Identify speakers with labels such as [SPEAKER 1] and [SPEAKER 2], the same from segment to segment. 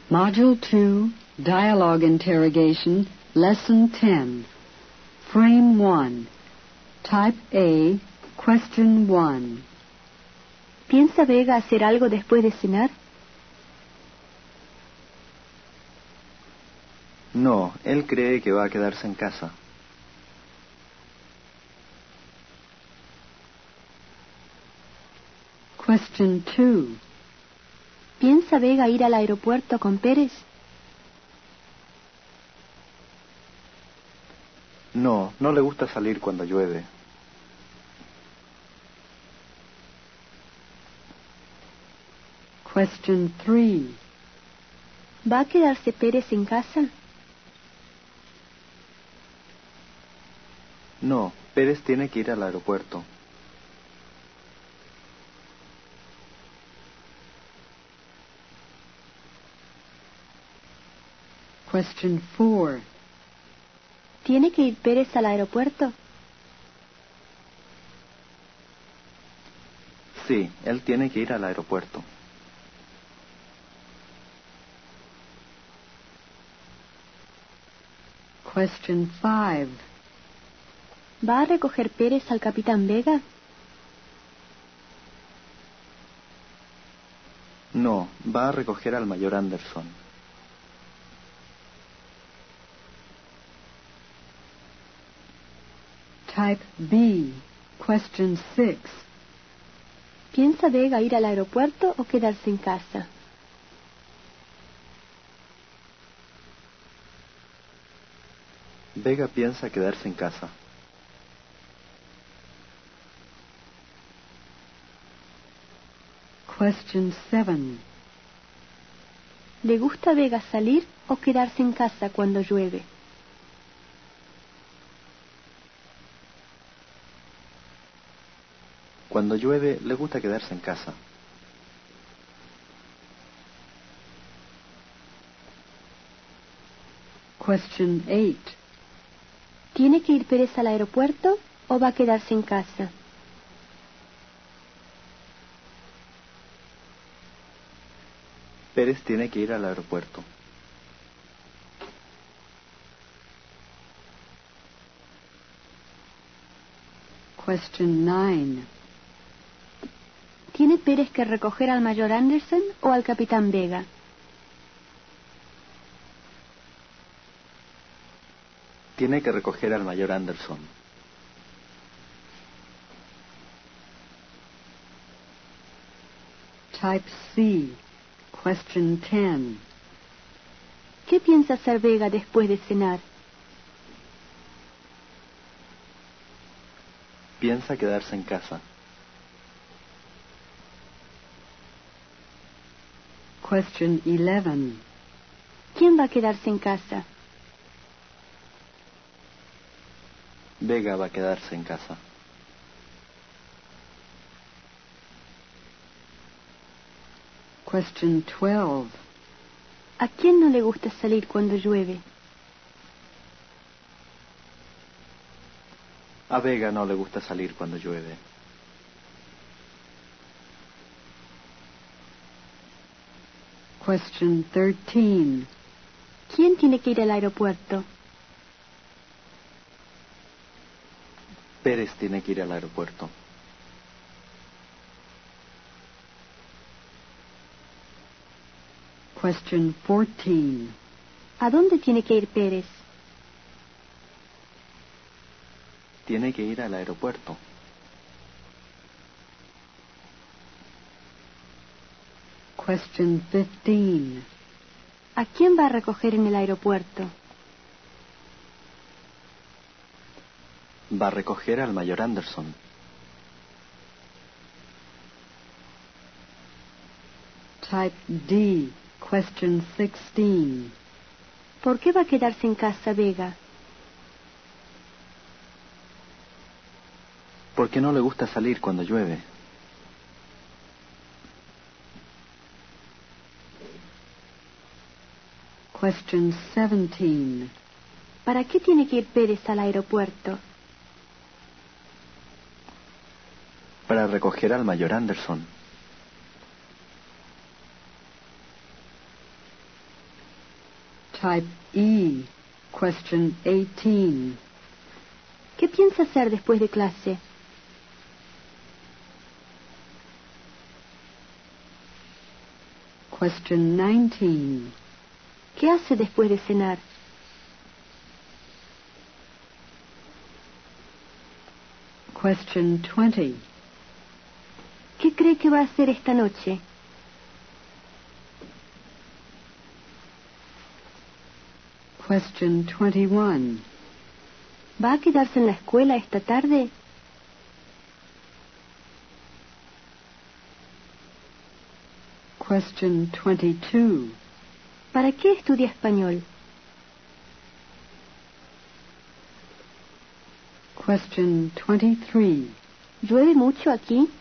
[SPEAKER 1] Module 2, Dialogue Interrogation, Lesson 10. Frame 1. Type A, Question 1.
[SPEAKER 2] ¿Piensa Vega hacer algo después de cenar?
[SPEAKER 3] No, él cree que va a quedarse en casa.
[SPEAKER 1] Question 2.
[SPEAKER 2] ¿Piensa Vega ir al aeropuerto con Pérez?
[SPEAKER 3] No, no le gusta salir cuando llueve.
[SPEAKER 1] Question 3.
[SPEAKER 2] ¿Va a quedarse Pérez en casa?
[SPEAKER 3] No, Pérez tiene que ir al aeropuerto.
[SPEAKER 1] Question 4.
[SPEAKER 2] ¿Tiene que ir Pérez al aeropuerto?
[SPEAKER 3] Sí, él tiene que ir al aeropuerto.
[SPEAKER 1] Question 5.
[SPEAKER 2] ¿Va a recoger Pérez al capitán Vega?
[SPEAKER 3] No, va a recoger al mayor Anderson.
[SPEAKER 1] Type B, Question 6.
[SPEAKER 2] ¿Piensa Vega ir al aeropuerto o quedarse en casa?
[SPEAKER 3] Vega piensa quedarse en casa.
[SPEAKER 1] Question 7.
[SPEAKER 2] ¿Le gusta a Vega salir o quedarse en casa cuando llueve?
[SPEAKER 3] Cuando llueve, le gusta quedarse en casa.
[SPEAKER 1] Question 8.
[SPEAKER 2] ¿Tiene que ir Pérez al aeropuerto o va a quedarse en casa?
[SPEAKER 3] Pérez tiene que ir al aeropuerto.
[SPEAKER 1] Question 9.
[SPEAKER 2] ¿Tiene Pérez que recoger al mayor Anderson o al capitán Vega?
[SPEAKER 3] Tiene que recoger al mayor Anderson.
[SPEAKER 1] Type C, Question 10.
[SPEAKER 2] ¿Qué piensa hacer Vega después de cenar?
[SPEAKER 3] Piensa quedarse en casa.
[SPEAKER 1] Question 11.
[SPEAKER 2] ¿Quién va a quedarse en casa?
[SPEAKER 3] Vega va a quedarse en casa.
[SPEAKER 1] Question 12.
[SPEAKER 2] ¿A quién no le gusta salir cuando llueve?
[SPEAKER 3] A Vega no le gusta salir cuando llueve.
[SPEAKER 1] Question 13.
[SPEAKER 2] ¿Quién tiene que ir al aeropuerto?
[SPEAKER 3] Pérez tiene que ir al aeropuerto.
[SPEAKER 1] Question 14.
[SPEAKER 2] ¿A dónde tiene que ir Pérez?
[SPEAKER 3] Tiene que ir al aeropuerto.
[SPEAKER 1] Question 15.
[SPEAKER 2] ¿A quién va a recoger en el aeropuerto?
[SPEAKER 3] Va a recoger al mayor Anderson.
[SPEAKER 1] Type D, Question 16.
[SPEAKER 2] ¿Por qué va a quedarse en casa Vega?
[SPEAKER 3] ¿Por qué no le gusta salir cuando llueve?
[SPEAKER 1] Question 17.
[SPEAKER 2] ¿Para qué tiene que ir Pérez al aeropuerto?
[SPEAKER 3] Para recoger al mayor Anderson.
[SPEAKER 1] Type E, question 18.
[SPEAKER 2] ¿Qué piensa hacer después de clase?
[SPEAKER 1] Question 19.
[SPEAKER 2] ¿Qué hace después de cenar?
[SPEAKER 1] Question 20.
[SPEAKER 2] ¿Qué cree que va a hacer esta noche?
[SPEAKER 1] Question 21.
[SPEAKER 2] ¿Va a quedarse en la escuela esta tarde?
[SPEAKER 1] Question 22.
[SPEAKER 2] ¿Para qué estudia español?
[SPEAKER 1] Question 23.
[SPEAKER 2] ¿Llueve mucho aquí?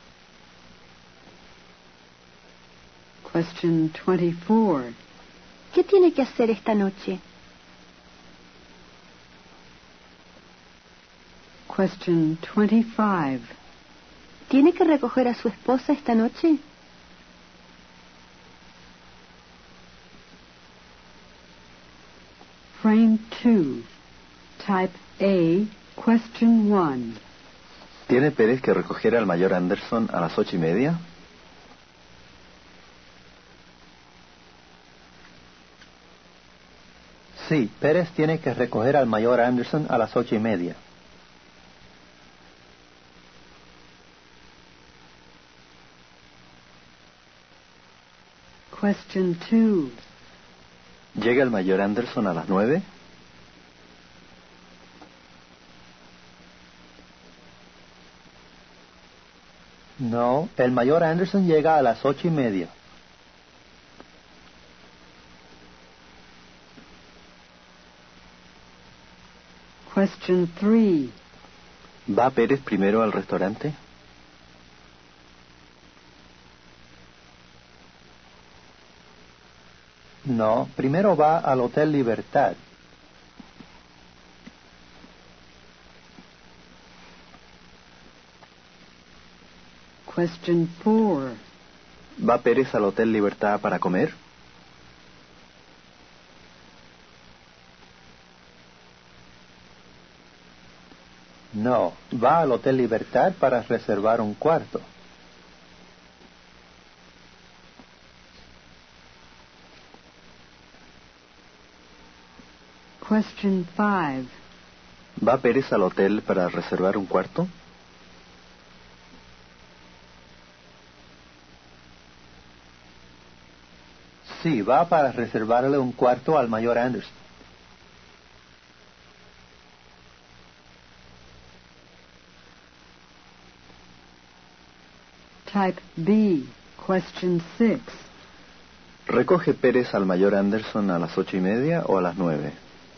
[SPEAKER 1] Question 24.
[SPEAKER 2] ¿Qué tiene que hacer esta noche?
[SPEAKER 1] Question 25.
[SPEAKER 2] ¿Tiene que recoger a su esposa esta noche?
[SPEAKER 1] Frame 2. Type A, question 1.
[SPEAKER 3] ¿Tiene Pérez que recoger al mayor Anderson a las 8:30?
[SPEAKER 4] Sí, Pérez tiene que recoger al mayor Anderson a las 8:30.
[SPEAKER 1] Question 2.
[SPEAKER 3] ¿Llega el mayor Anderson a las 9?
[SPEAKER 4] No, el mayor Anderson llega a las 8:30.
[SPEAKER 1] Question 3.
[SPEAKER 3] ¿Va Pérez primero al restaurante?
[SPEAKER 4] No, primero va al Hotel Libertad.
[SPEAKER 1] Question 4.
[SPEAKER 3] ¿Va Pérez al Hotel Libertad para comer?
[SPEAKER 4] No, va al Hotel Libertad para reservar un cuarto.
[SPEAKER 1] Question 5.
[SPEAKER 3] ¿Va Pérez al hotel para reservar un cuarto?
[SPEAKER 4] Sí, va para reservarle un cuarto al mayor Anderson.
[SPEAKER 1] Type B, question 6.
[SPEAKER 3] ¿Recoge Pérez al mayor Anderson a las 8:30 o a las 9?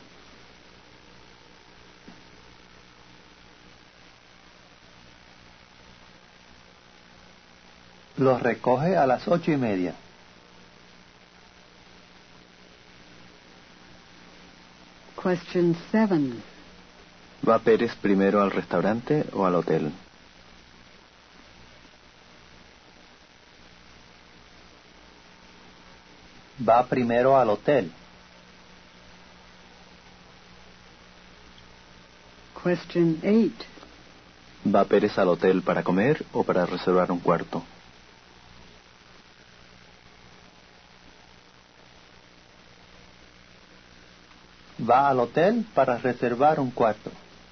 [SPEAKER 4] Los recoge a las 8:30.
[SPEAKER 1] Question 7.
[SPEAKER 3] ¿Va Pérez primero al restaurante o al hotel?
[SPEAKER 4] Va primero al hotel.
[SPEAKER 1] Question 8.
[SPEAKER 3] ¿Va Pérez al hotel para comer o para reservar un cuarto?
[SPEAKER 4] Va al hotel para reservar un cuarto.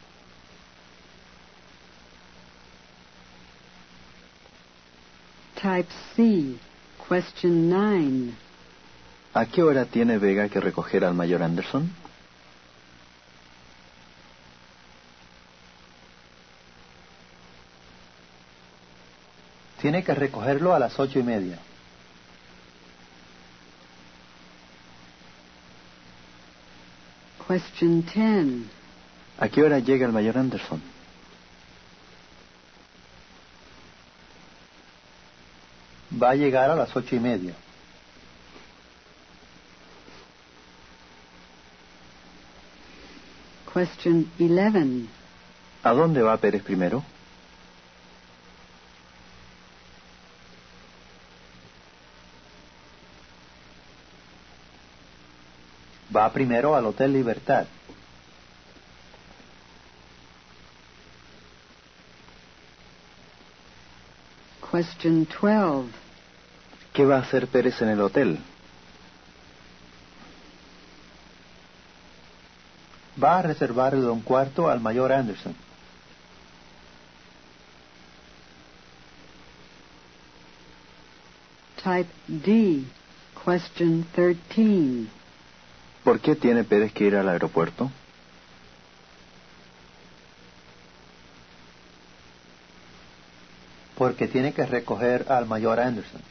[SPEAKER 1] Type C, question 9.
[SPEAKER 3] ¿A qué hora tiene Vega que recoger al mayor Anderson?
[SPEAKER 4] Tiene que recogerlo a las 8:30.
[SPEAKER 1] Question 10.
[SPEAKER 3] ¿A qué hora llega el mayor Anderson?
[SPEAKER 4] Va a llegar a las 8:30.
[SPEAKER 1] Question 11.
[SPEAKER 3] ¿A dónde va Pérez primero?
[SPEAKER 4] Va primero al Hotel Libertad.
[SPEAKER 1] Question 12.
[SPEAKER 3] ¿Qué va a hacer Pérez en el hotel?
[SPEAKER 4] Va a reservarle un cuarto al mayor Anderson.
[SPEAKER 1] Type D. Question 13.
[SPEAKER 3] ¿Por qué tiene Pérez que ir al aeropuerto?
[SPEAKER 4] Porque tiene que recoger al mayor Anderson.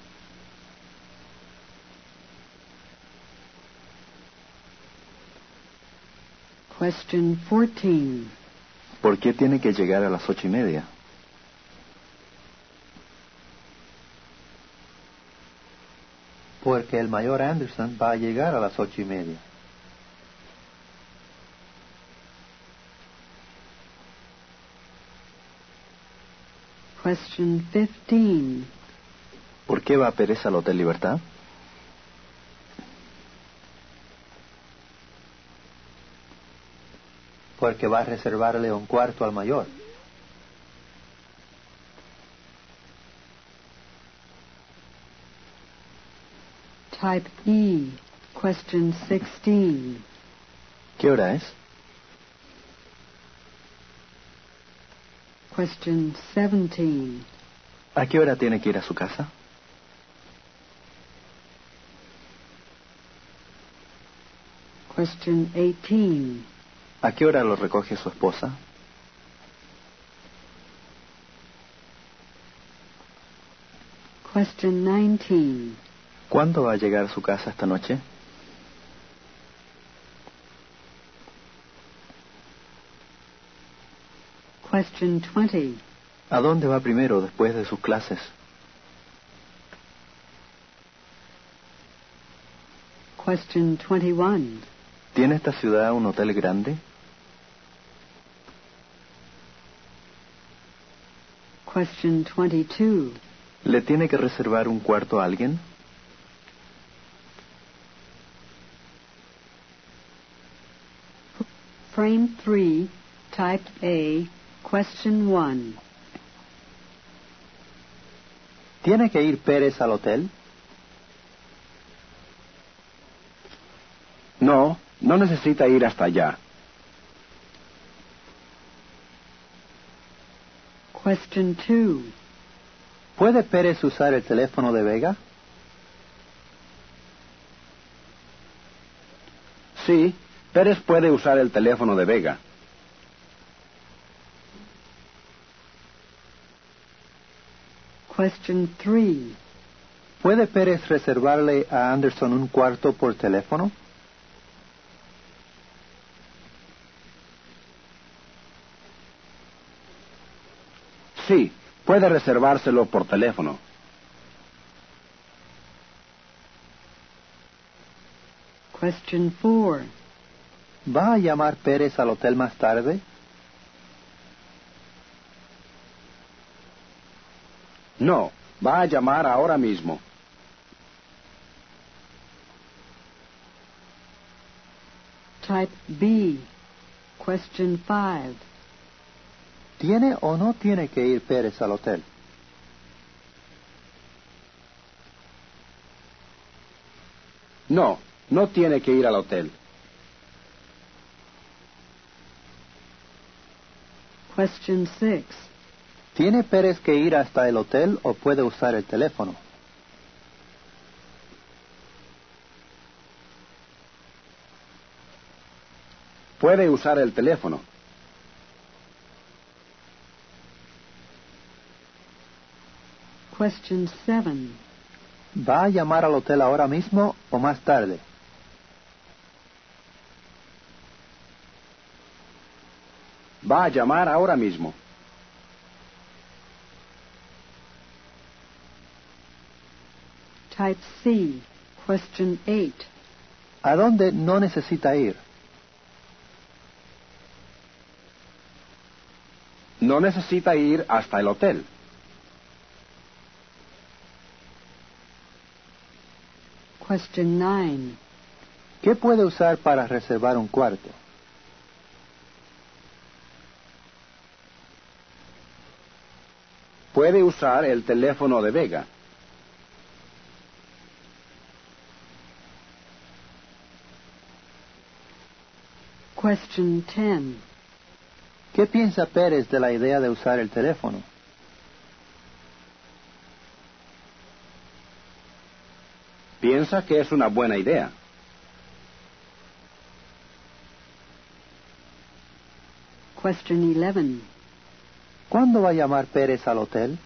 [SPEAKER 1] Question 14.
[SPEAKER 3] ¿Por qué tiene que llegar a las 8:30?
[SPEAKER 4] Porque el mayor Anderson va a llegar a las 8:30.
[SPEAKER 1] Question 15.
[SPEAKER 3] ¿Por qué va Pérez al Hotel Libertad?
[SPEAKER 4] Porque va a reservarle un cuarto al mayor.
[SPEAKER 1] Type E. Question 16.
[SPEAKER 3] ¿Qué hora es?
[SPEAKER 1] Question 17.
[SPEAKER 3] ¿A qué hora tiene que ir a su casa?
[SPEAKER 1] Question 18.
[SPEAKER 3] ¿A qué hora lo recoge su esposa?
[SPEAKER 1] Question 19.
[SPEAKER 3] ¿Cuándo va a llegar a su casa esta noche?
[SPEAKER 1] Question 20.
[SPEAKER 3] ¿A dónde va primero después de sus clases?
[SPEAKER 1] Question 21.
[SPEAKER 3] ¿Tiene esta ciudad un hotel grande?
[SPEAKER 1] Question 22.
[SPEAKER 3] ¿Le tiene que reservar un cuarto a alguien?
[SPEAKER 1] Frame 3, Type A, Question 1.
[SPEAKER 4] ¿Tiene que ir Pérez al hotel?
[SPEAKER 5] No, no necesita ir hasta allá.
[SPEAKER 1] Question 2.
[SPEAKER 4] ¿Puede Pérez usar el teléfono de Vega?
[SPEAKER 5] Sí, Pérez puede usar el teléfono de Vega.
[SPEAKER 1] Question 3.
[SPEAKER 4] ¿Puede Pérez reservarle a Anderson un cuarto por teléfono?
[SPEAKER 5] Sí, puede reservárselo por teléfono.
[SPEAKER 1] Question 4.
[SPEAKER 4] ¿Va a llamar Pérez al hotel más tarde?
[SPEAKER 5] No, va a llamar ahora mismo.
[SPEAKER 1] Type B, Question 5.
[SPEAKER 4] ¿Tiene o no tiene que ir Pérez al hotel?
[SPEAKER 5] No, no tiene que ir al hotel.
[SPEAKER 1] Question 6.
[SPEAKER 4] ¿Tiene Pérez que ir hasta el hotel o puede usar el teléfono?
[SPEAKER 5] Puede usar el teléfono.
[SPEAKER 1] Question 7.
[SPEAKER 4] ¿Va a llamar al hotel ahora mismo o más tarde?
[SPEAKER 5] Va a llamar ahora mismo.
[SPEAKER 1] Type C, Question 8.
[SPEAKER 4] ¿A dónde no necesita ir?
[SPEAKER 5] No necesita ir hasta el hotel.
[SPEAKER 1] Question 9.
[SPEAKER 4] ¿Qué puede usar para reservar un cuarto?
[SPEAKER 5] Puede usar el teléfono de Vega.
[SPEAKER 1] Question 10.
[SPEAKER 4] ¿Qué piensa Pérez de la idea de usar el teléfono?
[SPEAKER 5] Piensa que es una buena idea.
[SPEAKER 1] Question 11.
[SPEAKER 4] ¿Cuándo va a llamar Pérez al hotel?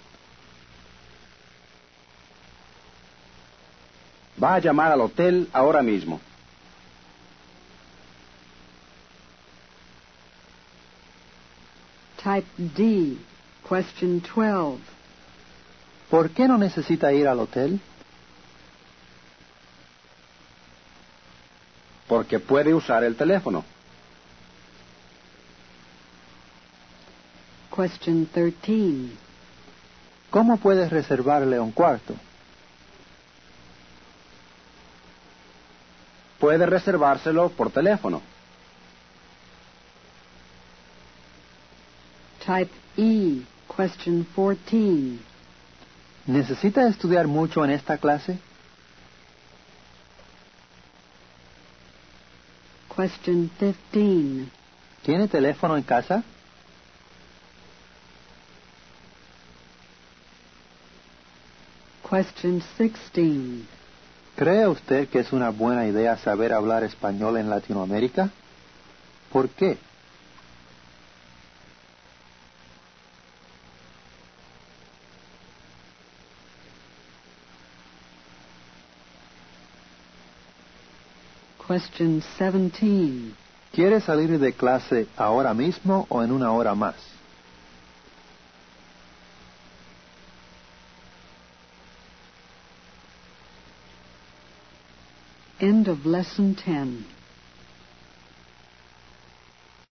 [SPEAKER 5] Va a llamar al hotel ahora mismo.
[SPEAKER 1] Type D. Question 12.
[SPEAKER 4] ¿Por qué no necesita ir al hotel?
[SPEAKER 5] Porque puede usar el teléfono.
[SPEAKER 1] Question 13.
[SPEAKER 4] ¿Cómo puedes reservarle un cuarto?
[SPEAKER 5] Puede reservárselo por teléfono.
[SPEAKER 1] Type E. Question 14.
[SPEAKER 4] ¿Necesita estudiar mucho en esta clase?
[SPEAKER 1] Question 15.
[SPEAKER 4] ¿Tiene teléfono en casa?
[SPEAKER 1] Question 16.
[SPEAKER 4] ¿Cree usted que es una buena idea saber hablar español en Latinoamérica? ¿Por qué?
[SPEAKER 1] Question 17.
[SPEAKER 4] ¿Quiere salir de clase ahora mismo o en una hora más?
[SPEAKER 1] End of Lesson 10.